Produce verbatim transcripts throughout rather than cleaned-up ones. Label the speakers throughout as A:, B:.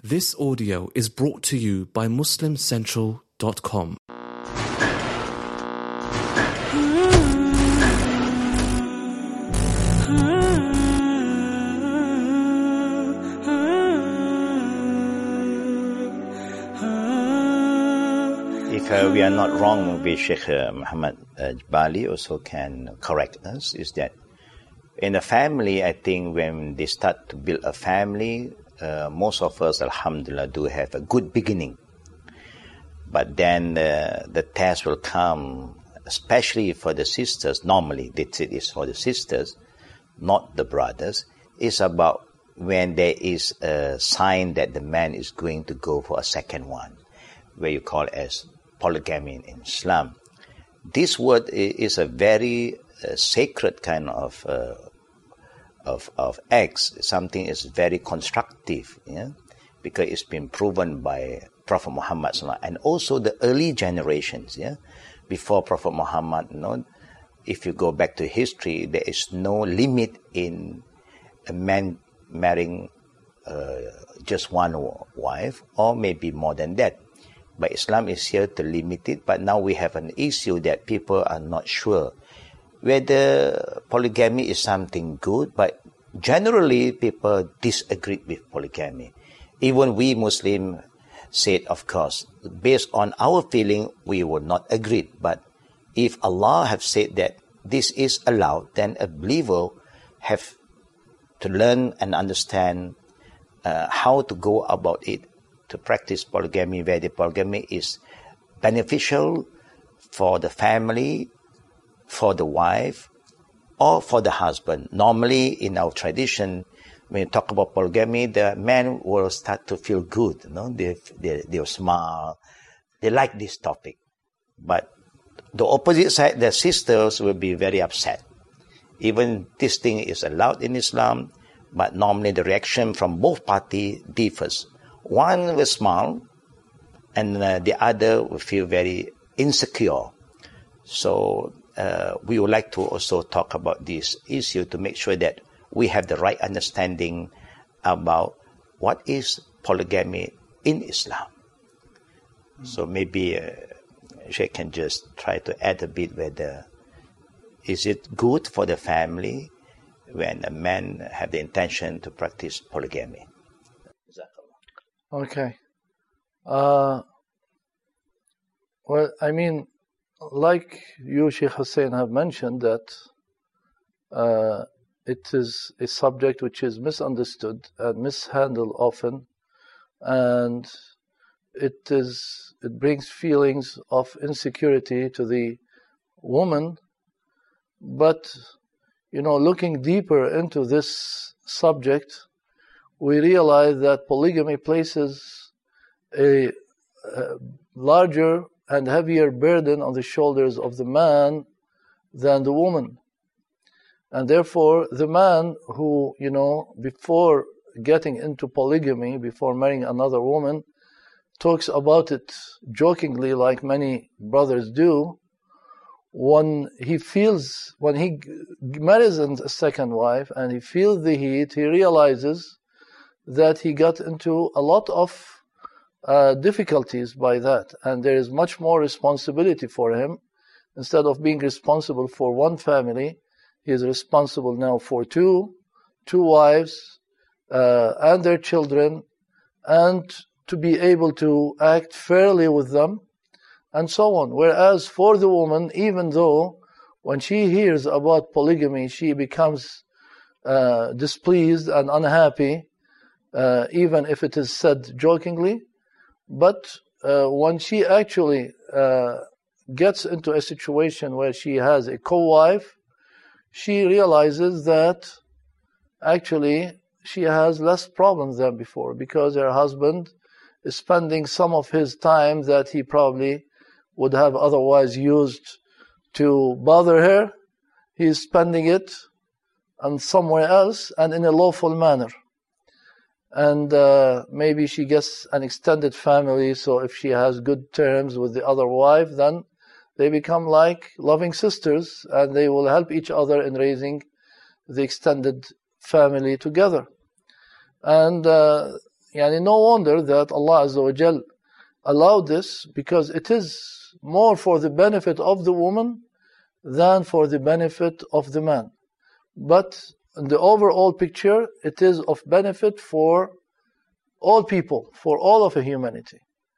A: This audio is brought to you by Muslim Central dot com.
B: If uh, we are not wrong, with Sheikh uh, Muhammad uh, Bali also can correct us, is that in a family, I think when they start to build a family, uh, most of us, alhamdulillah, do have a good beginning. But then uh, the test will come, especially for the sisters. Normally, it is for the sisters, not the brothers. It's about when there is a sign that the man is going to go for a second one, where you call it as polygamy in Islam. This word is a very uh, sacred kind of uh, of of acts. Something is very constructive, yeah, because it's been proven by Prophet Muhammad and also the early generations, yeah, before Prophet Muhammad. You know, if you go back to history, there is no limit in a man marrying uh, just one wife, or maybe more than that. But Islam is here to limit it. But now we have an issue that people are not sure whether polygamy is something good. But generally, people disagree with polygamy. Even we Muslims said, of course, based on our feeling, we would not agree. But if Allah have said that this is allowed, then a believer have to learn and understand uh, how to go about it, to practice polygamy, where the polygamy is beneficial for the family, for the wife, or for the husband. Normally, in our tradition, when you talk about polygamy, the man will start to feel good. You know? they, they, they'll smile. They like this topic. But the opposite side, the sisters will be very upset. Even this thing is allowed in Islam, but normally the reaction from both parties differs. One will smile, and uh, the other will feel very insecure. So uh, we would like to also talk about this issue to make sure that we have the right understanding about what is polygamy in Islam. Mm-hmm. So maybe uh, Sheikh can just try to add a bit whether is it good for the family when a man have the intention to practice polygamy.
C: Okay. Uh, well, I mean, like you, Sheikh Hussein, have mentioned that uh, it is a subject which is misunderstood and mishandled often, and it is it brings feelings of insecurity to the woman. But, you know, looking deeper into this subject, we realize that polygamy places a, a larger and heavier burden on the shoulders of the man than the woman. And therefore, the man who, you know, before getting into polygamy, before marrying another woman, talks about it jokingly like many brothers do, when he feels, when he marries a second wife and he feels the heat, he realizes that he got into a lot of uh, difficulties by that, and there is much more responsibility for him. Instead of being responsible for one family, he is responsible now for two, two wives, uh, and their children, and to be able to act fairly with them, and so on. Whereas for the woman, even though when she hears about polygamy, she becomes uh, displeased and unhappy, Uh, even if it is said jokingly, but uh, when she actually uh, gets into a situation where she has a co-wife, she realizes that actually she has less problems than before, because her husband is spending some of his time that he probably would have otherwise used to bother her. He is spending it on somewhere else and in a lawful manner. And uh, maybe she gets an extended family, so if she has good terms with the other wife, then they become like loving sisters, and they will help each other in raising the extended family together. And uh, yani no wonder that Allah Azza wa Jal allowed this, because it is more for the benefit of the woman than for the benefit of the man. But in the overall picture, it is of benefit for all people, for all of humanity.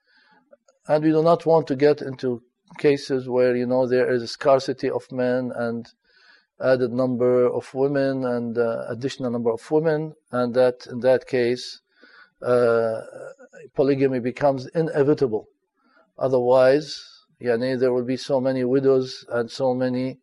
C: And we do not want to get into cases where, you know, there is a scarcity of men and added number of women and uh, additional number of women, and that in that case uh, polygamy becomes inevitable. Otherwise, yani, there will be so many widows and so many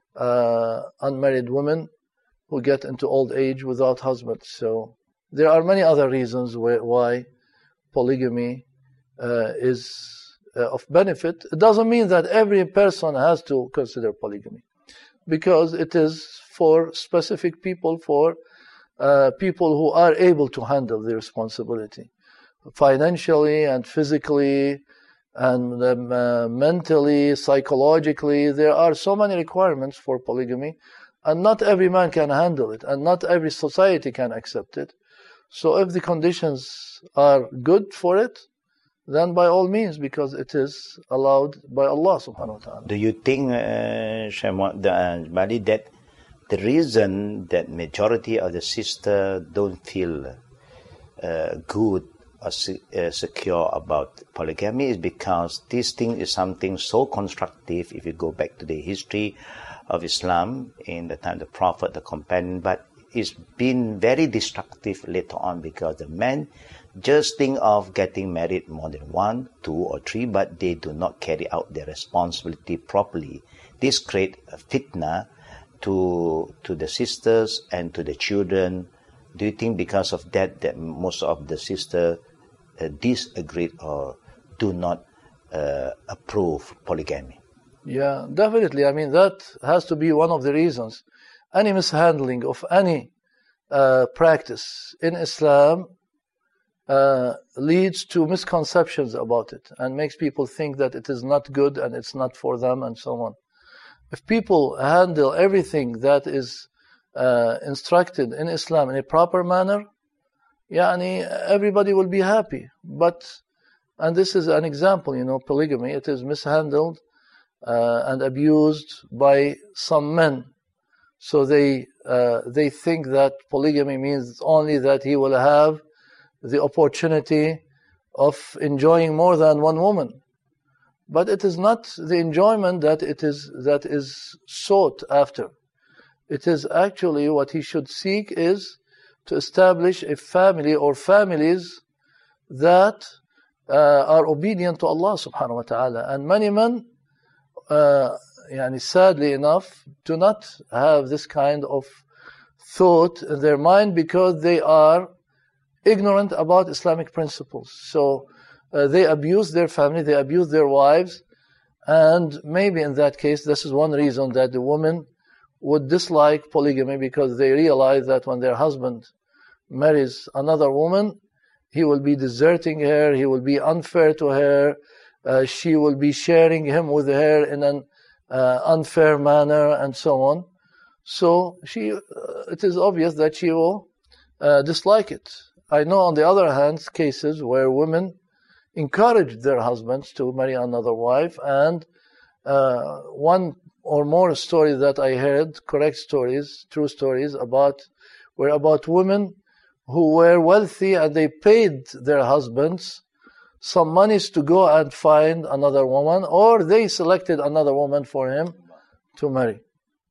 C: uh, unmarried women who get into old age without husbands. So there are many other reasons where, why polygamy uh, is uh, of benefit. It doesn't mean that every person has to consider polygamy, because it is for specific people, for uh, people who are able to handle the responsibility financially and physically and um, uh, mentally, psychologically. There are so many requirements for polygamy, and not every man can handle it, and not every society can accept it. So if the conditions are good for it, then by all means, because it is allowed by Allah subhanahu wa ta'ala.
B: Do you think, uh, Shaykh Bali, that the reason that majority of the sisters don't feel uh, good or se- uh, secure about polygamy is because this thing is something so constructive if you go back to the history of Islam in the time of the Prophet, the companion, but it's been very destructive later on because the men just think of getting married more than one, two or three, but they do not carry out their responsibility properly. This creates a fitna to to the sisters and to the children. Do you think because of that that most of the sisters uh, disagree or do not uh, approve polygamy?
C: Yeah, definitely. I mean, that has to be one of the reasons. Any mishandling of any uh, practice in Islam uh, leads to misconceptions about it and makes people think that it is not good and it's not for them and so on. If people handle everything that is uh, instructed in Islam in a proper manner, yani, everybody will be happy. But, and this is an example, you know, polygamy, it is mishandled uh, and abused by some men. So they uh, they think that polygamy means only that he will have the opportunity of enjoying more than one woman. But it is not the enjoyment that it is that is sought after. It is actually what he should seek is to establish a family or families that uh, are obedient to Allah subhanahu wa ta'ala. And many men uh, Yani sadly enough, do not have this kind of thought in their mind because they are ignorant about Islamic principles. So uh, they abuse their family, they abuse their wives, and maybe in that case, this is one reason that the women would dislike polygamy, because they realize that when their husband marries another woman, he will be deserting her, he will be unfair to her, uh, she will be sharing him with her in an Uh, unfair manner and so on. So she, uh, it is obvious that she will uh, dislike it. I know on the other hand cases where women encourage their husbands to marry another wife, and uh, one or more stories that I heard, correct stories, true stories about, were about women who were wealthy and they paid their husbands some monies to go and find another woman, or they selected another woman for him to marry.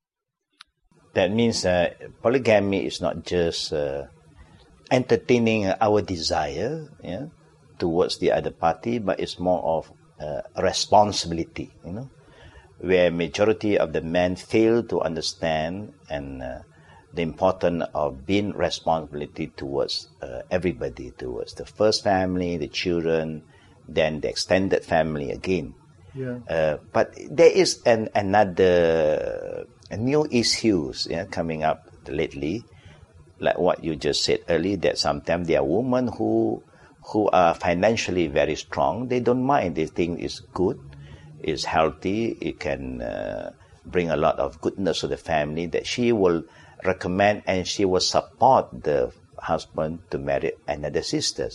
B: That means uh, polygamy is not just uh, entertaining our desire yeah, towards the other party, but it's more of uh, responsibility, you know, where majority of the men fail to understand and uh, the importance of being responsibility towards uh, everybody, towards the first family, the children, then the extended family again.
C: Yeah.
B: Uh, but there is an another uh, new issues yeah, coming up lately, like what you just said earlier, that sometimes there are women who who are financially very strong. They don't mind. They think it's good, it's healthy, it can uh, bring a lot of goodness to the family, that she will recommend and she will support the husband to marry another sisters.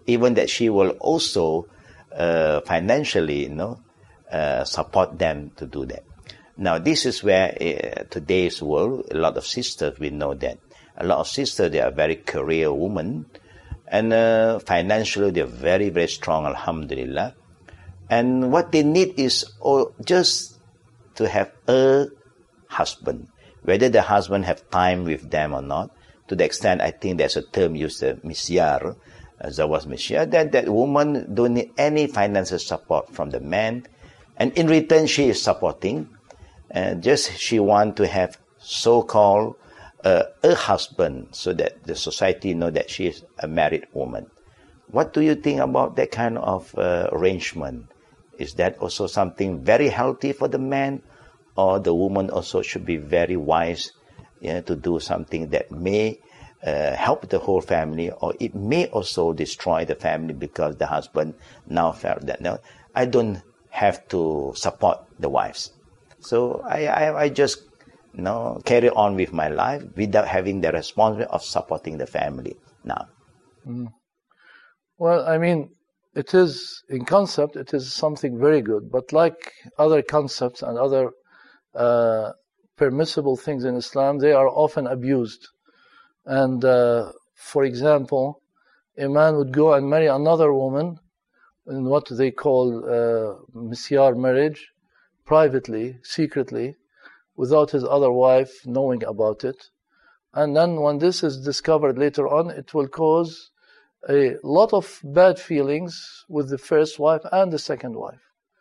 B: even that she will also uh, financially, you know, uh, support them to do that. Now, this is where uh, today's world, a lot of sisters, we know that a lot of sisters, they are very career women, and uh, financially they're very, very strong, alhamdulillah. And what they need is oh, just to have a husband, whether the husband have time with them or not. To the extent, I think there's a term used, uh, misyar, uh, zawaj misyar, that that woman don't need any financial support from the man, and in return she is supporting. Uh, just she want to have so-called uh, a husband, so that the society know that she is a married woman. What do you think about that kind of uh, arrangement? Is that also something very healthy for the man, or the woman also should be very wise, you know, to do something that may uh, help the whole family, or it may also destroy the family because the husband now felt that no, I don't have to support the wives. So I, I, I just you know, carry on with my life without having the responsibility of supporting the family now.
C: Mm. Well, I mean, it is, in concept, it is something very good. But like other concepts and other uh, permissible things in Islam, they are often abused. And uh, for example, a man would go and marry another woman in what they call uh, misyar marriage, privately, secretly, without his other wife knowing about it. And then when this is discovered later on, it will cause a lot of bad feelings with the first wife and the second wife.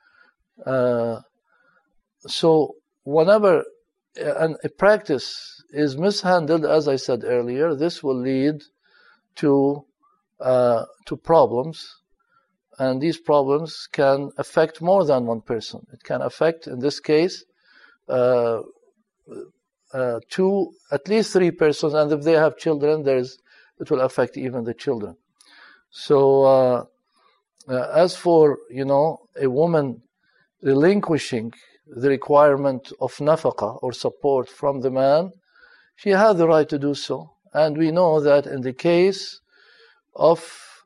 C: Uh, so whenever an, a practice is mishandled, as I said earlier, this will lead to uh, to problems. And these problems can affect more than one person. It can affect, in this case, uh, uh, two, at least three persons. And if they have children, there's, it will affect even the children. So, uh, uh, as for, you know, a woman relinquishing the requirement of nafaqah or support from the man, she has the right to do so. And we know that in the case of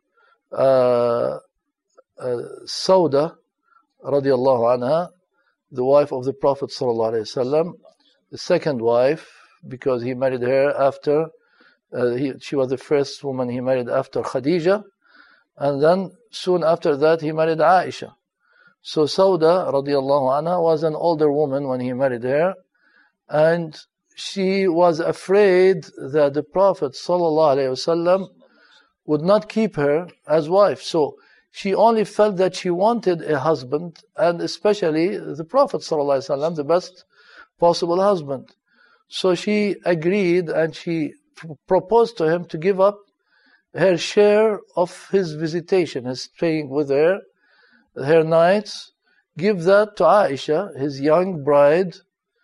C: uh, Uh, Sauda radiallahu anha, the wife of the Prophet sallallahu alaihi wasallam, the second wife, because he married her after, uh, he, she was the first woman he married after Khadija, and then soon after that he married Aisha. So Sauda radiallahu anha was an older woman when he married her, and she was afraid that the Prophet sallallahu alaihi wasallam would not keep her as wife. So she only felt that she wanted a husband, and especially the Prophet ﷺ, the best possible husband. So she agreed, and she pr- proposed to him to give up her share of his visitation, his staying with her, her nights, give that to Aisha, his young bride,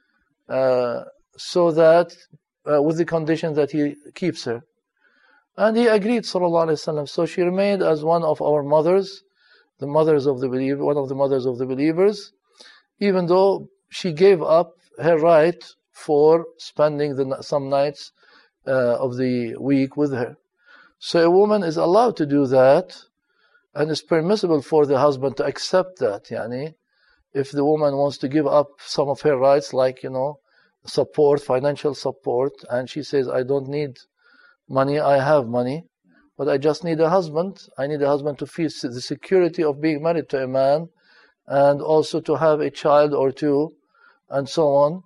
C: uh, so that, uh, with the condition that he keeps her. And he agreed, sallallahu alaihi wasallam. So she remained as one of our mothers, the mothers of the believer, one of the mothers of the believers, even though she gave up her right for spending the, some nights uh, of the week with her. So a woman is allowed to do that, and it's permissible for the husband to accept that. Yani, if the woman wants to give up some of her rights, like, you know, support, financial support, and she says, I don't need money, I have money, but I just need a husband. I need a husband to feel the security of being married to a man, and also to have a child or two, and so on.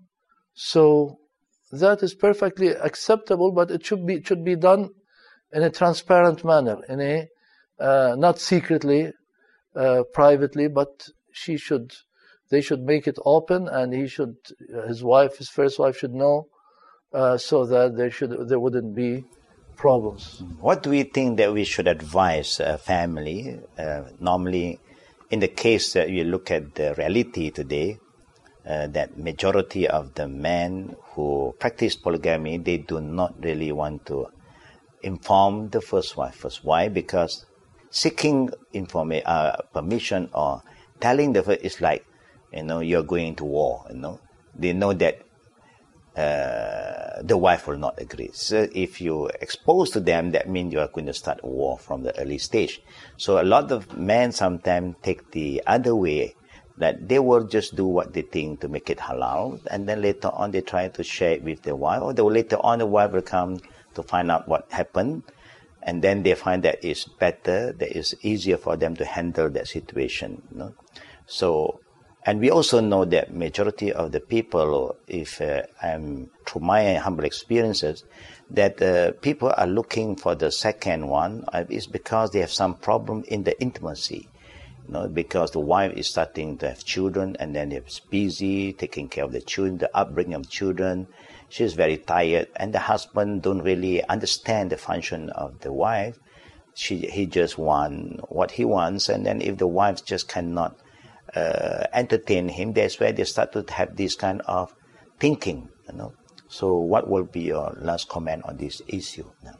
C: So that is perfectly acceptable, but it should be it should be done in a transparent manner, in a uh, not secretly, uh, privately, but she should, they should make it open, and he should, his wife, his first wife, should know, uh, so that there should there wouldn't be problems.
B: What do we think that we should advise a family? Uh, normally, in the case that you look at the reality today, uh, that majority of the men who practice polygamy, they do not really want to inform the first wife. First, why? Because seeking informa- uh, permission or telling the first is like, you know, you're going to war. You know, they know that uh, the wife will not agree. So if you expose to them, that means you are going to start a war from the early stage. So a lot of men sometimes take the other way, that they will just do what they think to make it halal, and then later on they try to share it with their wife, or they will, later on the wife will come to find out what happened, and then they find that it's better, that it's easier for them to handle that situation. You know? So, and we also know that majority of the people, if uh, I'm through my humble experiences, that uh, people are looking for the second one uh, is because they have some problem in the intimacy. You know, because the wife is starting to have children, and then it's busy taking care of the children, the upbringing of children. She's very tired, and the husband don't really understand the function of the wife. She, he just wants what he wants, and then if the wife just cannot uh, entertain him, that's where they start to have this kind of thinking. You know. So, what will be your last comment on this issue now?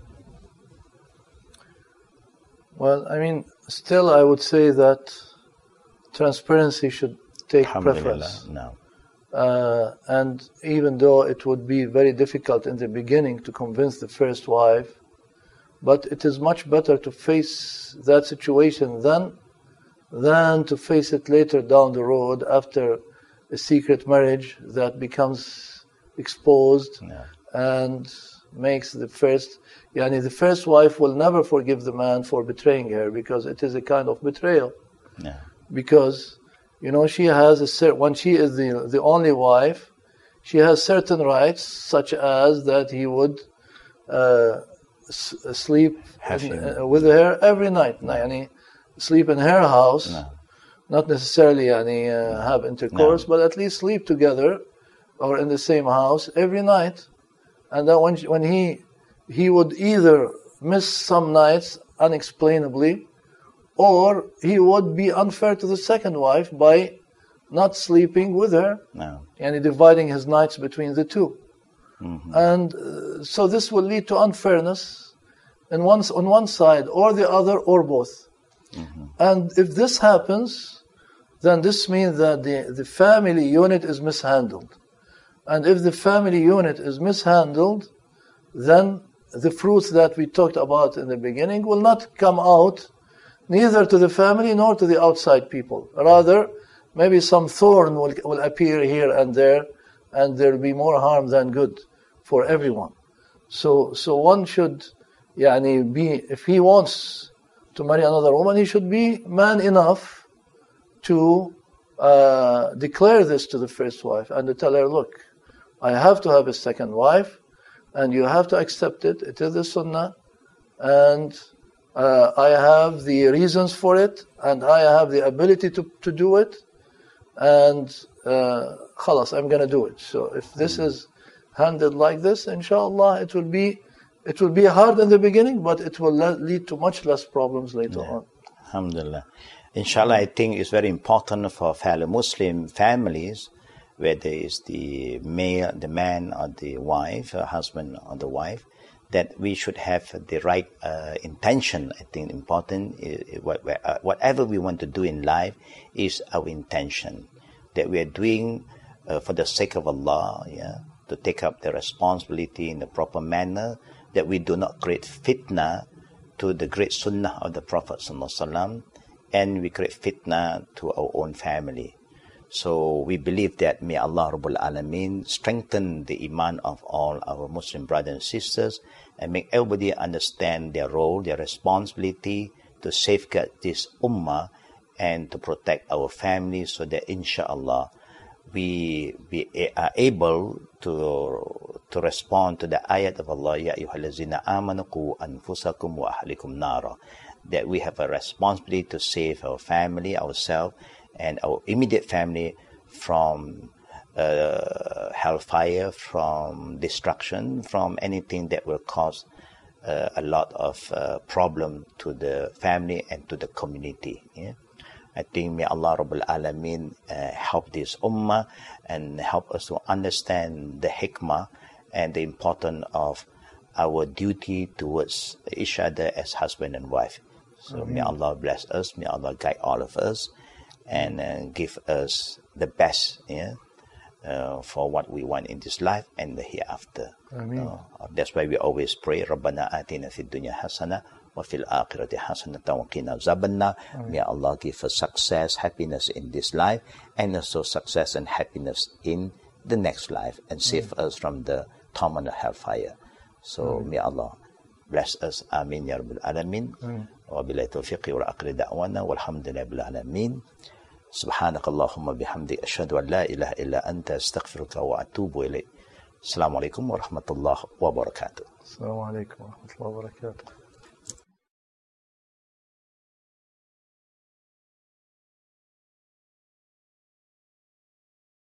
C: Well, I mean, still I would say that transparency should take preference.
B: No.
C: Uh, and even though it would be very difficult in the beginning to convince the first wife, but it is much better to face that situation than, than to face it later down the road after a secret marriage that becomes exposed
B: No.
C: and makes the first, yani the first wife will never forgive the man for betraying her, because it is a kind of betrayal.
B: No.
C: Because, you know, she has a certain, when she is the the only wife, she has certain rights, such as that he would uh, s- sleep in, uh, with her every night. No. Yani, sleep in her house,
B: No.
C: not necessarily yani, uh, have intercourse,
B: No.
C: but at least sleep together or in the same house every night. And then when she, when he he would either miss some nights unexplainably, or he would be unfair to the second wife by not sleeping with her,
B: No.
C: and dividing his nights between the two.
B: Mm-hmm.
C: And uh, so this will lead to unfairness in one, on one side or the other or both.
B: Mm-hmm.
C: And if this happens, then this means that the, the family unit is mishandled. And if the family unit is mishandled, then the fruits that we talked about in the beginning will not come out neither to the family nor to the outside people. Rather, maybe some thorn will, will appear here and there, and there will be more harm than good for everyone. So, so one should, yani, be, if he wants to marry another woman, he should be man enough to uh, declare this to the first wife and to tell her, look, I have to have a second wife, and you have to accept it. It is the sunnah, and uh, I have the reasons for it, and I have the ability to, to do it, and uh, khalas, I'm going to do it. So if this is handled like this, inshallah, it will be it will be hard in the beginning, but it will le- lead to much less problems later
B: Yeah.
C: on.
B: Alhamdulillah. Inshallah, I think it's very important for fellow Muslim families, whether it's the male, the man, or the wife, or husband or the wife, that we should have the right uh, intention. I think important is, whatever we want to do in life is our intention, that we are doing uh, for the sake of Allah, yeah, to take up the responsibility in the proper manner, that we do not create fitna to the great sunnah of the Prophet Sallallahu Alaihi Wasallam, and we create fitna to our own family. So we believe that may Allah Rabbul Alameen strengthen the iman of all our Muslim brothers and sisters, and make everybody understand their role, their responsibility to safeguard this ummah and to protect our families, so that inshallah we be, are able to to respond to the ayat of Allah, Ya ayyuhallazina amanu qu anfusakum wa ahlikum nara, that we have a responsibility to save our family, ourselves, and our immediate family from uh, hellfire, from destruction, from anything that will cause uh, a lot of uh, problem to the family and to the community. Yeah? I think may Allah Rabbul Alameen uh, help this ummah and help us to understand the hikmah and the importance of our duty towards each other as husband and wife. So mm-hmm. may Allah bless us, may Allah guide all of us, and uh, give us the best, yeah, uh, for what we want in this life and the hereafter.
C: Ameen.
B: Uh, that's why we always pray, Rabbana atina fid dunya hasana wa fil akhirati hasanatan wa qina azabannar. May Allah give us success, happiness in this life, and also success and happiness in the next life, and save Ameen. Us from the torment of hellfire. So Ameen. May Allah bless us. Amin ya Rabbal Alamin. Wa billahi tawfiqi wa aqri da'wana walhamdulillahi bil alamin. سبحانك اللهم بحمدك أشهد أن لا إله إلا أنت أستغفرك وأتوب إليك. السلام عليكم ورحمة الله وبركاته.
C: السلام عليكم ورحمة الله وبركاته.